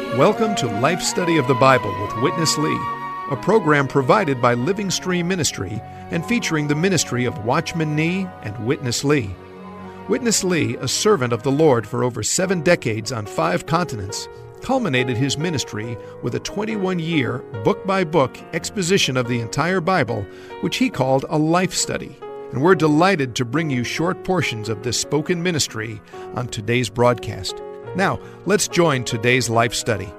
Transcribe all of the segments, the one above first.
Welcome to Life Study of the Bible with Witness Lee, a program provided by Living Stream Ministry and featuring the ministry of Watchman Nee and Witness Lee. Witness Lee, a servant of the Lord for over 7 decades on 5 continents, culminated his ministry with a 21-year, book-by-book exposition of the entire Bible, which he called a life study. And we're delighted to bring you short portions of this spoken ministry on today's broadcast. Now, let's join today's life study.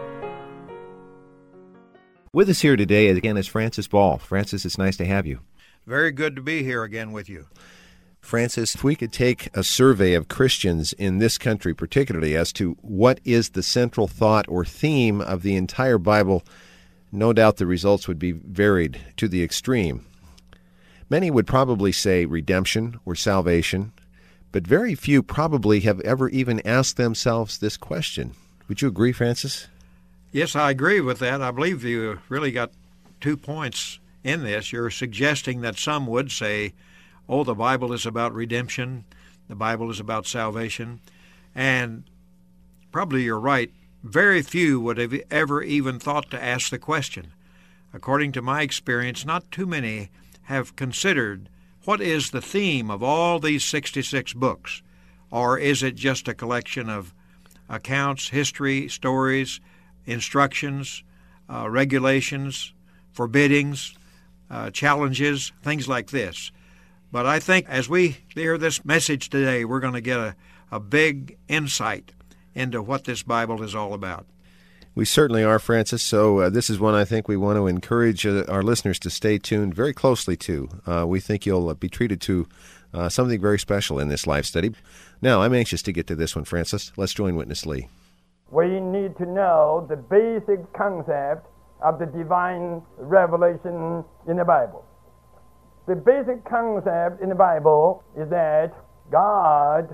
With us here today, again, is Francis Ball. Francis, it's nice to have you. Very good to be here again with you. Francis, if we could take a survey of Christians in this country particularly as to what is the central thought or theme of the entire Bible, no doubt the results would be varied to the extreme. Many would probably say redemption or salvation, but very few probably have ever even asked themselves this question. Would you agree, Francis? Yes, I agree with that. I believe you really got 2 points in this. You're suggesting that some would say, oh, the Bible is about redemption, the Bible is about salvation, and probably you're right. Very few would have ever even thought to ask the question. According to my experience, not too many have considered what is the theme of all these 66 books, or is it just a collection of accounts, history, stories, instructions, regulations, forbiddings, challenges, things like this. But I think as we hear this message today, we're going to get a big insight into what this Bible is all about. We certainly are, Francis. So this is one I think we want to encourage our listeners to stay tuned very closely to. We think you'll be treated to something very special in this life study. Now, I'm anxious to get to this one, Francis. Let's join Witness Lee. We need to know the basic concept of the divine revelation in the Bible. The basic concept in the Bible is that God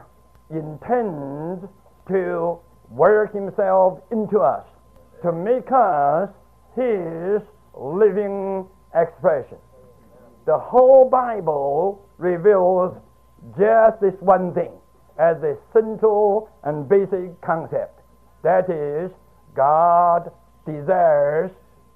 intends to work himself into us, to make us his living expression. The whole Bible reveals just this one thing as a central and basic concept. That is, God desires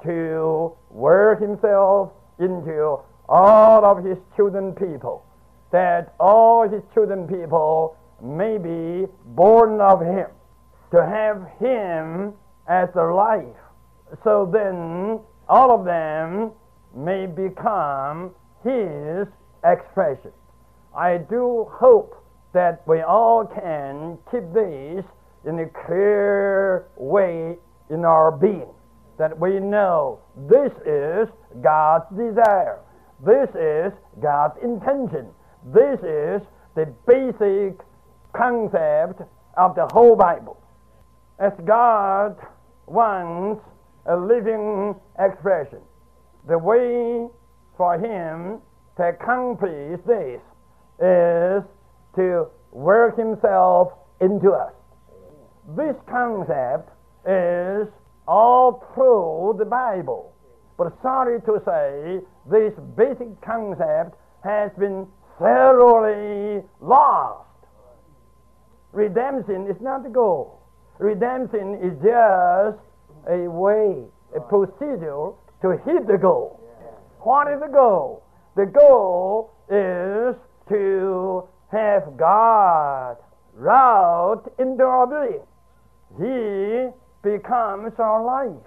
to work himself into all of his chosen people, that all his chosen people may be born of him, to have him as their life. So then all of them may become his expression. I do hope that we all can keep this in a clear way in our being, that we know this is God's desire, this is God's intention, this is the basic concept of the whole Bible. As God wants a living expression, the way for him to accomplish this is to work himself into us. This concept is all through the Bible, but sorry to say, this basic concept has been thoroughly lost. Redemption is not the goal. Redemption is just a way, a procedure to hit the goal. What is the goal? The goal is to have God wrought into our being. He becomes our life.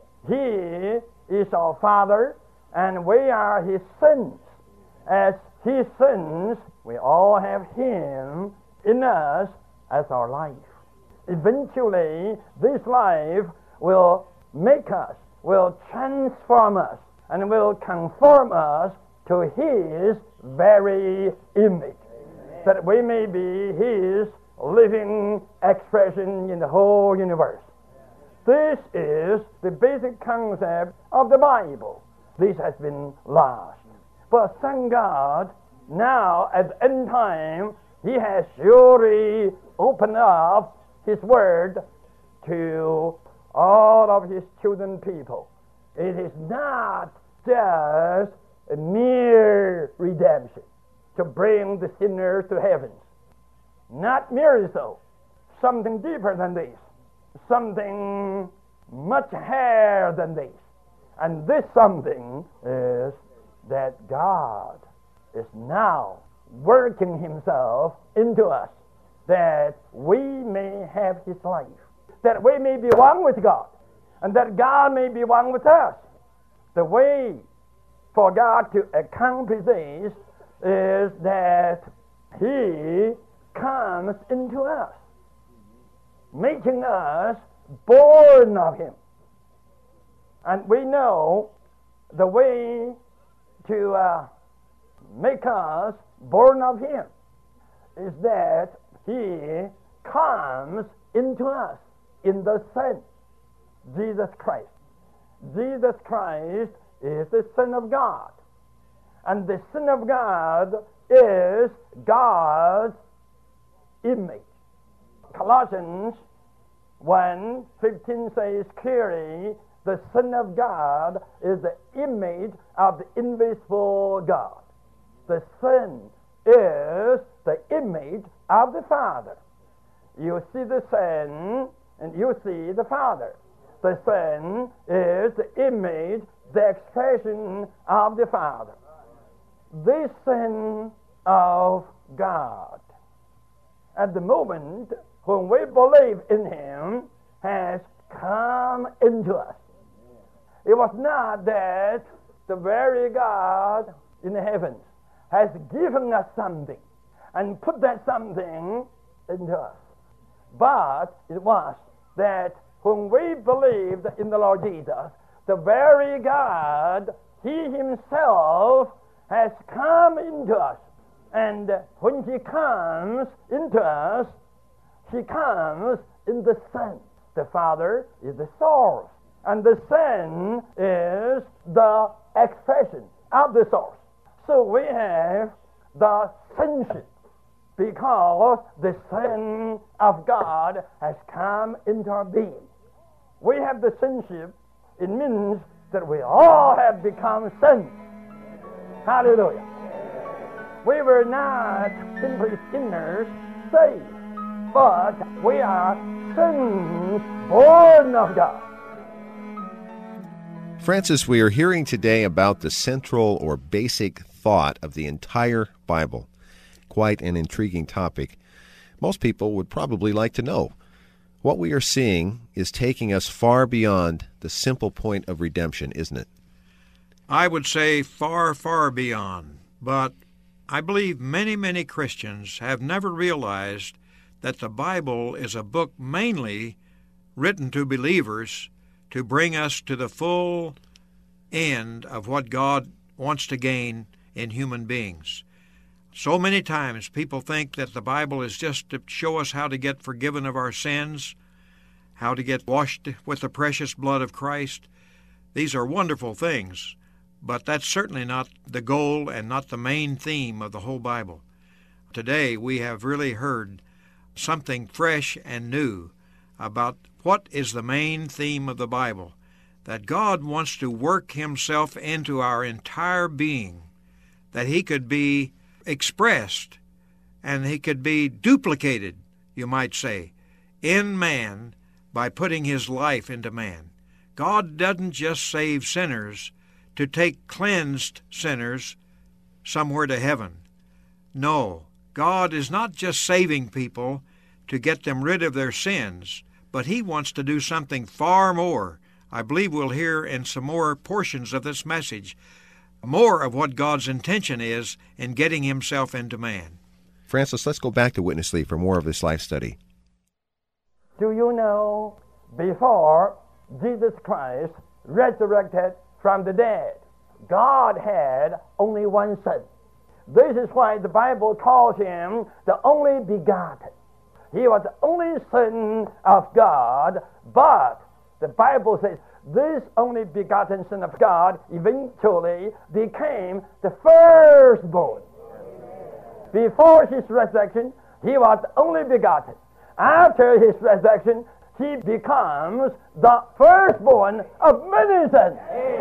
He is our Father, and we are his sons. As his sons, we all have him in us as our life. Eventually, this life will make us, will transform us, and will conform us to his very image, that we may be his living expression in the whole universe. This is the basic concept of the Bible. This has been lost. But thank God, now at the end time, he has surely opened up his word to all of his chosen people. It is not just a mere redemption to bring the sinner to heaven. Not merely so. Something deeper than this. something much higher than this. And this something is that God is now working himself into us, that we may have his life, that we may be one with God, and that God may be one with us. The way for God to accomplish this is that he comes into us, making us born of him. And we know the way to make us born of him is that he comes into us in the Son, Jesus Christ. Jesus Christ is the Son of God. And the Son of God is God's image. Colossians 1:15 says clearly, the Son of God is the image of the invisible God. The Son is the image of the Father. You see the Son and you see the Father. The Son is the image, the expression of the Father. This Son of God, at the moment when we believe in him, has come into us. It was not that the very God in the heavens has given us something and put that something into us, but it was that when we believed in the Lord Jesus, the very God, he himself, has come into us. And when he comes into us, he comes in the Son. The Father is the source, and the Son is the expression of the source. So we have the sonship because the Son of God has come into our being. We have the sonship. It means that we all have become sons. Hallelujah. We were not simply sinners saved, but we are sons born of God. Francis, we are hearing today about the central or basic thought of the entire Bible. Quite an intriguing topic. Most people would probably like to know. What we are seeing is taking us far beyond the simple point of redemption, isn't it? I would say far, far beyond. But I believe many, many Christians have never realized that the Bible is a book mainly written to believers to bring us to the full end of what God wants to gain in human beings. So many times people think that the Bible is just to show us how to get forgiven of our sins, how to get washed with the precious blood of Christ. These are wonderful things, but that's certainly not the goal and not the main theme of the whole Bible. Today we have really heard something fresh and new about what is the main theme of the Bible, that God wants to work himself into our entire being, that he could be expressed and he could be duplicated, you might say, in man by putting his life into man. God doesn't just save sinners to take cleansed sinners somewhere to heaven. No, God is not just saving people to get them rid of their sins, but he wants to do something far more. I believe we'll hear in some more portions of this message more of what God's intention is in getting himself into man. Francis, let's go back to Witness Lee for more of this life study. Do you know, before Jesus Christ resurrected from the dead, God had only one Son. This is why the Bible calls him the only begotten. He was the only Son of God, but the Bible says this only begotten Son of God eventually became the firstborn. Before his resurrection, he was the only begotten. After his resurrection, he becomes the firstborn of many sons.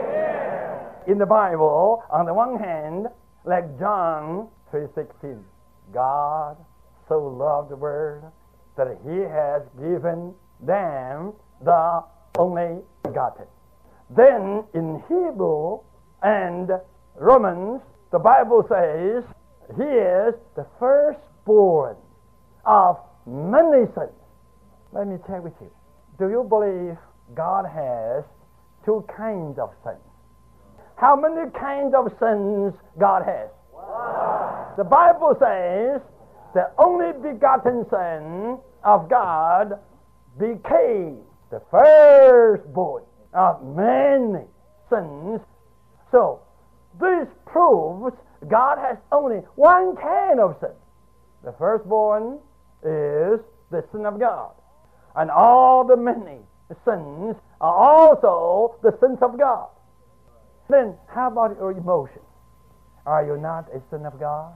In the Bible, on the one hand, like John 3:16, God so loved the world that he has given than the only begotten. Then in Hebrew and Romans, the Bible says he is the firstborn of many sons. Let me check with you. Do you believe God has two kinds of sons? How many kinds of sons God has? Wow. The Bible says the only begotten Son of God became the firstborn of many sons. So this proves God has only one kind of son. The firstborn is the Son of God. And all the many sons are also the sons of God. Then how about your emotion? Are you not a son of God?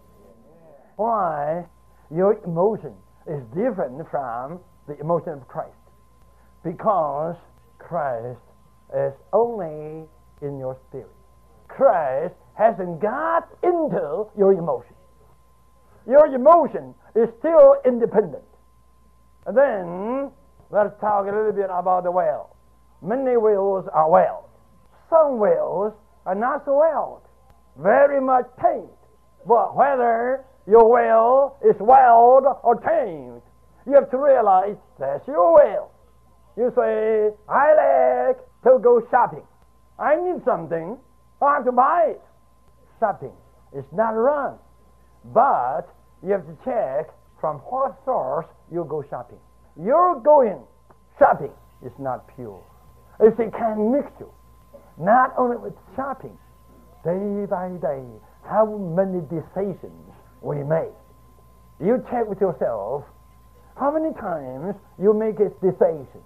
Why? Your emotion is different from the emotion of Christ. Because Christ is only in your spirit. Christ hasn't got into your emotion. Your emotion is still independent. And then let's talk a little bit about the will. Many wills are wild. Some wills are not so wild. Very much tamed. But whether your will is wild or tamed, you have to realize that's your will. You say, I like to go shopping. I need something. I have to buy it. Shopping is not wrong. But you have to check from what source you go shopping. Your going shopping is not pure. It's a kind of mixture. Not only with shopping, day by day, how many decisions we make. You check with yourself how many times you make a decision,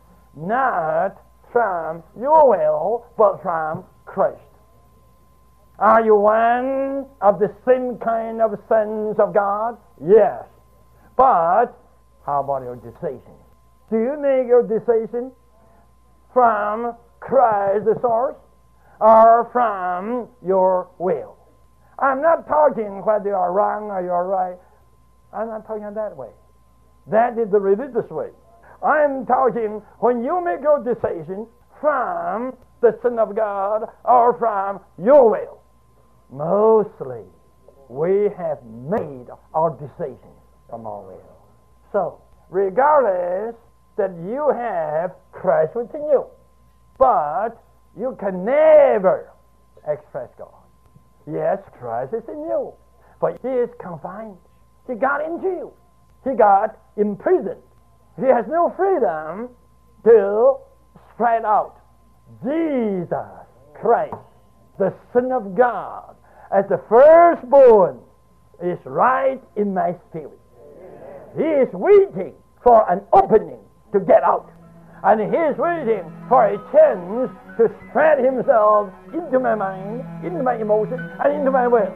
not from your will, but from Christ. Are you one of the same kind of sons of God? Yes. But how about your decision? Do you make your decision from Christ the source or from your will? I'm not talking whether you are wrong or you are right. I'm not talking that way. That is the religious way. I'm talking when you make your decision from the Son of God or from your will. Mostly, we have made our decisions from our will. So, regardless that you have Christ within you, but you can never express God. Yes, Christ is in you, but he is confined. He got into you. He got imprisoned. He has no freedom to spread out. Jesus Christ, the Son of God, as the firstborn, is right in my spirit. He is waiting for an opening to get out. And he is waiting for a chance to spread himself into my mind, into my emotion, and into my will.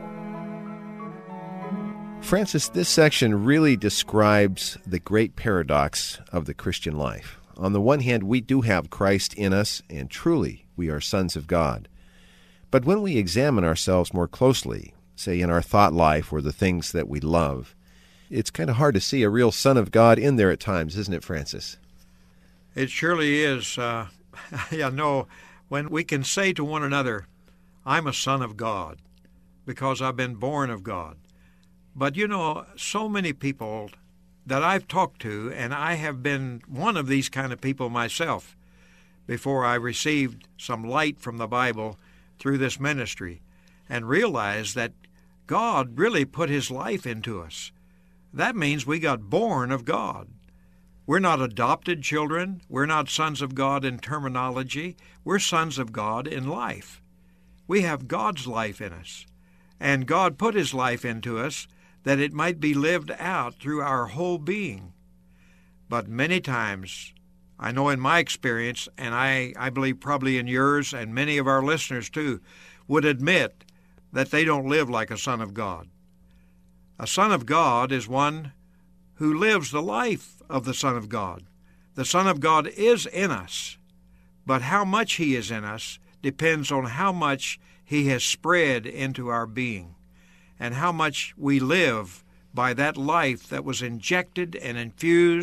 Francis, this section really describes the great paradox of the Christian life. On the one hand, we do have Christ in us, and truly we are sons of God. But when we examine ourselves more closely, say in our thought life or the things that we love, it's kind of hard to see a real son of God in there at times, isn't it, Francis? It surely is. When we can say to one another, I'm a son of God because I've been born of God. But so many people that I've talked to, and I have been one of these kind of people myself before I received some light from the Bible through this ministry and realized that God really put his life into us. That means we got born of God. We're not adopted children. We're not sons of God in terminology. We're sons of God in life. We have God's life in us. And God put his life into us that it might be lived out through our whole being. But many times, I know in my experience, and I believe probably in yours and many of our listeners too, would admit that they don't live like a son of God. A son of God is one who lives the life of the Son of God. The Son of God is in us, but how much he is in us depends on how much he has spread into our being and how much we live by that life that was injected and infused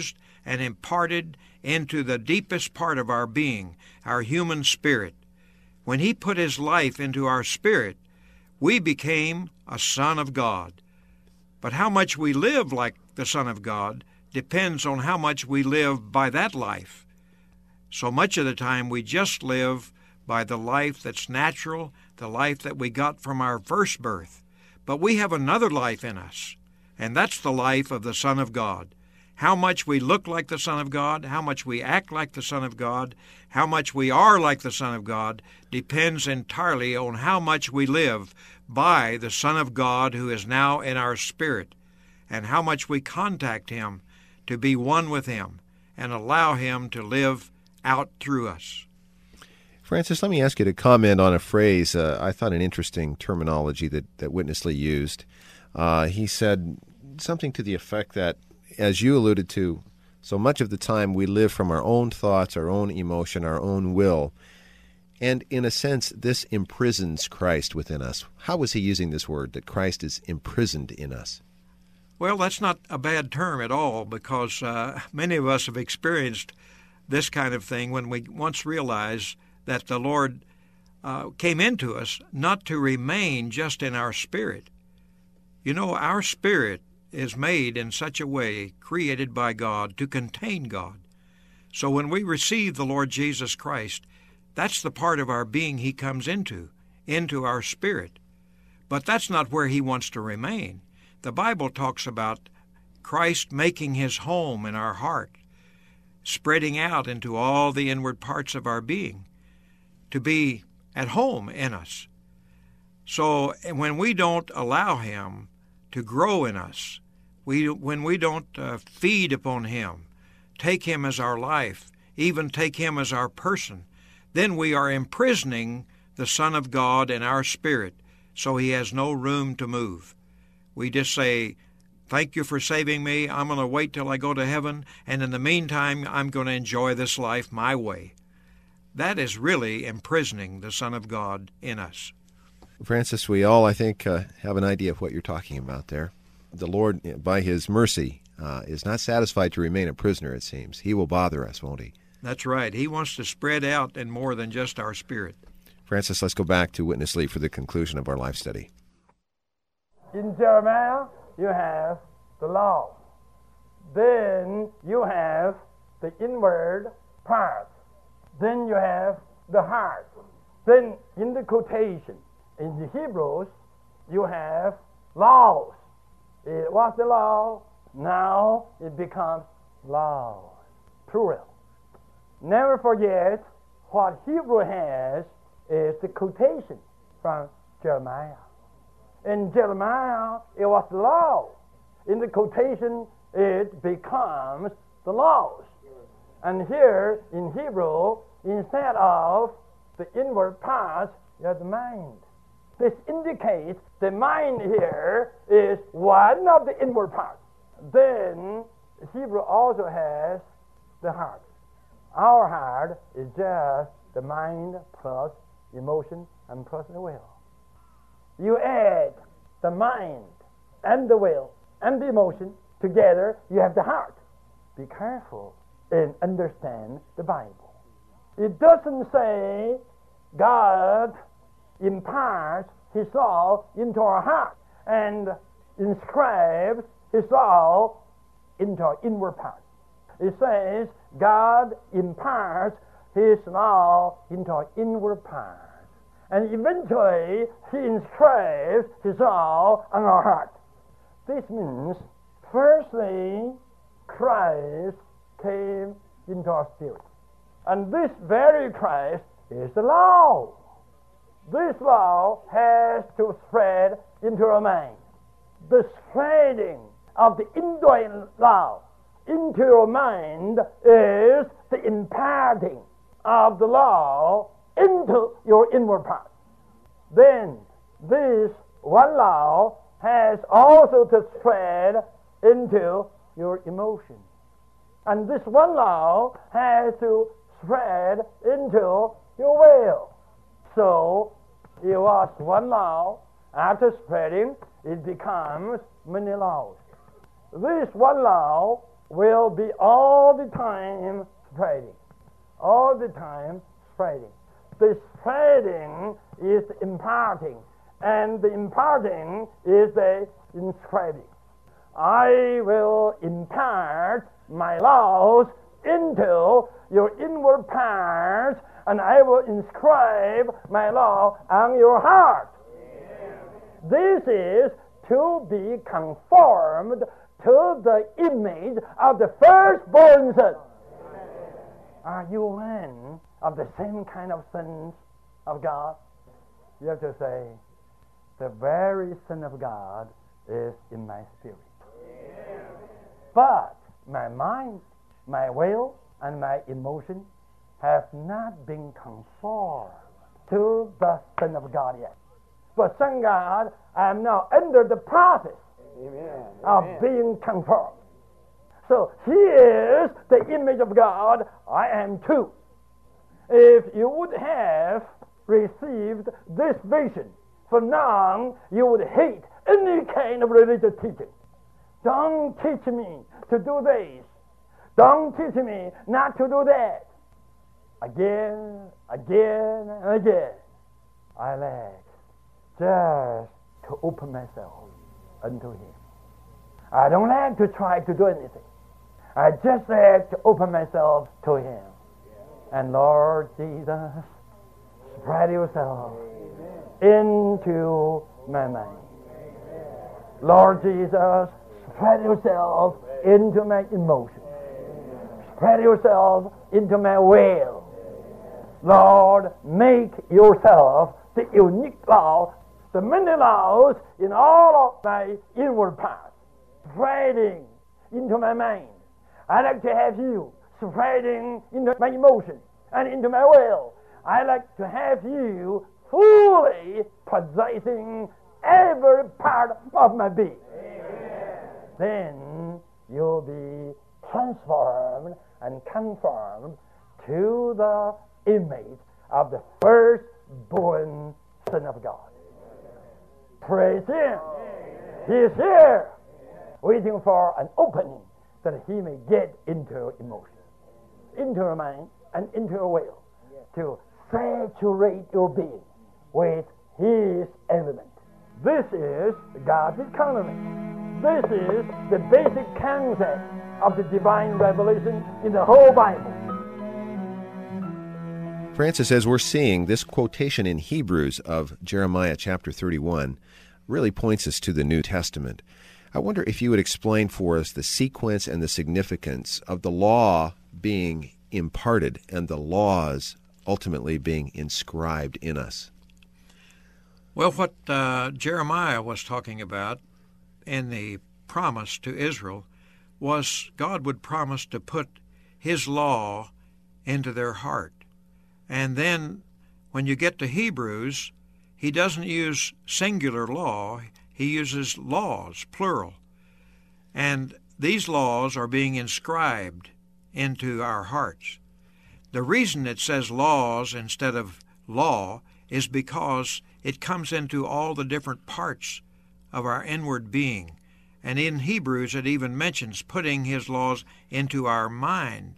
and imparted into the deepest part of our being, our human spirit. When he put his life into our spirit, we became a son of God. But how much we live like the Son of God depends on how much we live by that life. So much of the time we just live by the life that's natural, the life that we got from our first birth. But we have another life in us, and that's the life of the Son of God. How much we look like the Son of God, how much we act like the Son of God, how much we are like the Son of God depends entirely on how much we live by the Son of God who is now in our spirit, and how much we contact him to be one with him and allow him to live out through us. Francis, let me ask you to comment on a phrase. I thought an interesting terminology that Witness Lee used. He said something to the effect that, as you alluded to, so much of the time we live from our own thoughts, our own emotion, our own will. And in a sense, this imprisons Christ within us. How was he using this word, that Christ is imprisoned in us? Well, that's not a bad term at all, because many of us have experienced this kind of thing when we once realized that the Lord came into us not to remain just in our spirit. You know, our spirit is made in such a way, created by God, to contain God. So when we receive the Lord Jesus Christ, that's the part of our being he comes into our spirit. But that's not where he wants to remain. The Bible talks about Christ making his home in our heart, spreading out into all the inward parts of our being, to be at home in us. So when we don't allow him to grow in us, when we don't feed upon him, take him as our life, even take him as our person, then we are imprisoning the Son of God in our spirit, so he has no room to move. We just say, thank you for saving me. I'm going to wait till I go to heaven, and in the meantime, I'm going to enjoy this life my way. That is really imprisoning the Son of God in us. Francis, we all, I think, have an idea of what you're talking about there. The Lord, by his mercy, is not satisfied to remain a prisoner, it seems. He will bother us, won't he? That's right. He wants to spread out in more than just our spirit. Francis, let's go back to Witness Lee for the conclusion of our life study. In Jeremiah, you have the law. Then you have the inward parts. Then you have the heart. Then in the quotation, in the Hebrews, you have laws. It was the law, now it becomes law, plural. Never forget what Hebrew has is the quotation from Jeremiah. In Jeremiah, it was the law. In the quotation, it becomes the laws. And here in Hebrew, instead of the inward parts, you have the mind. This indicates the mind here is one of the inward parts. Then Hebrew also has the heart. Our heart is just the mind plus emotion and plus the will. You add the mind and the will and the emotion together, you have the heart. Be careful and understand the Bible. It doesn't say God imparts his law into our heart and inscribes his law into our inward parts. It says God imparts his law into our inward parts. And eventually he inscribes his law on our heart. This means, firstly, Christ came into our spirit. And this very Christ is the law. This law has to spread into our mind. The spreading of the indwelling law into your mind is the imparting of the law into your inward parts. Then this one law has also to spread into your emotion. And this one law has to spread into your will. So it was one law. After spreading, it becomes many laws. This one law will be all the time spreading. All the time spreading. The spreading is imparting, and the imparting is the inscribing. I will impart my laws into your inward parts, and I will inscribe my law on your heart. This is to be conformed to the image of the firstborn son. Are you one of the same kind of sons of God? You have to say, the very Son of God is in my spirit. But my mind, my will, and my emotion have not been conformed to the Son of God yet. But Son of God, I am now under the process of being conformed. So he is the image of God, I am too. If you would have received this vision, for now you would hate any kind of religious teaching. Don't teach me to do this. Don't teach me not to do that. Again, and again, I like just to open myself unto him. I don't like to try to do anything. I just like to open myself to him. And Lord Jesus, spread yourself into my mind. Lord Jesus, spread yourself into my emotions. Spread yourself into my will. Lord, make yourself the unique law, the many laws in all of my inward parts, spreading into my mind. I like to have you spreading into my emotion and into my will. I like to have you fully possessing every part of my being. Amen. Then you'll be transformed and conformed to the image of the firstborn Son of God. Praise him. He is here, waiting for an opening that he may get into your emotion, into your mind, and into your will, to saturate your being with his element. This is God's economy. This is the basic concept of the divine revelation in the whole Bible. Francis, as we're seeing, this quotation in Hebrews of Jeremiah chapter 31 really points us to the New Testament. I wonder if you would explain for us the sequence and the significance of the law being imparted and the laws ultimately being inscribed in us. Well, what Jeremiah was talking about in the promise to Israel was God would promise to put his law into their heart. And then when you get to Hebrews, he doesn't use singular law, he uses laws, plural. And these laws are being inscribed into our hearts. The reason it says laws instead of law is because it comes into all the different parts of our inward being. And in Hebrews it even mentions putting his laws into our mind.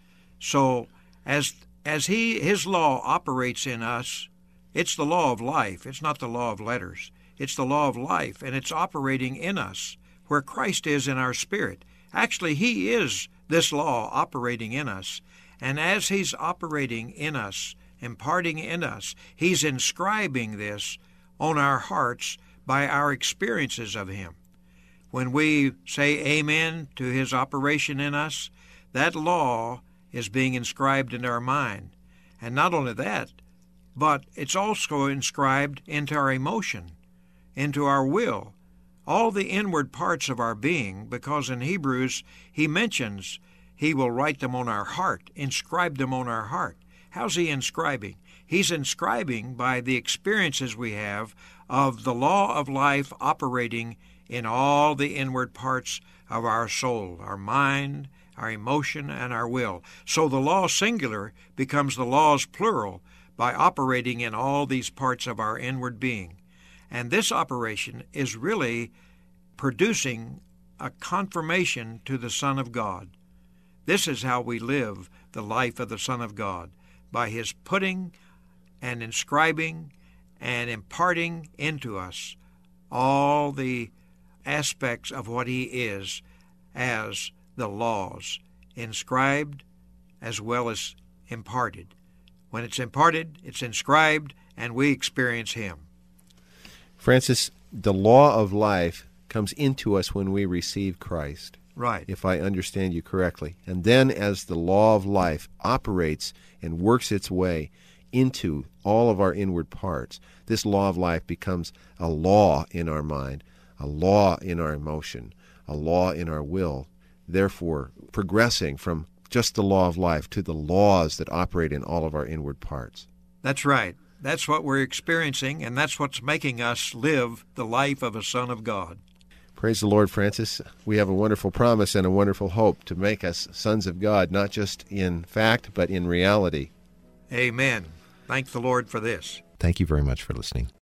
So as his law operates in us, it's the law of life. It's not the law of letters. It's the law of life, and it's operating in us where Christ is in our spirit. Actually, he is this law operating in us. And as he's operating in us, imparting in us, he's inscribing this on our hearts by our experiences of him. When we say amen to his operation in us, that law is being inscribed in our mind. And not only that, but it's also inscribed into our emotion, into our will, all the inward parts of our being, because in Hebrews he mentions he will write them on our heart, inscribe them on our heart. How's he inscribing? He's inscribing by the experiences we have of the law of life operating in all the inward parts of our soul, our mind, our emotion, and our will. So the law singular becomes the laws plural by operating in all these parts of our inward being. And this operation is really producing a confirmation to the Son of God. This is how we live the life of the Son of God, by his putting and inscribing and imparting into us all the aspects of what he is as the laws, inscribed as well as imparted. When it's imparted, it's inscribed, and we experience him. Francis, the law of life comes into us when we receive Christ. Right. If I understand you correctly. And then as the law of life operates and works its way into all of our inward parts, this law of life becomes a law in our mind, a law in our emotion, a law in our will, therefore progressing from just the law of life to the laws that operate in all of our inward parts. That's right. That's what we're experiencing, and that's what's making us live the life of a son of God. Praise the Lord, Francis. We have a wonderful promise and a wonderful hope to make us sons of God, not just in fact, but in reality. Amen. Thank the Lord for this. Thank you very much for listening.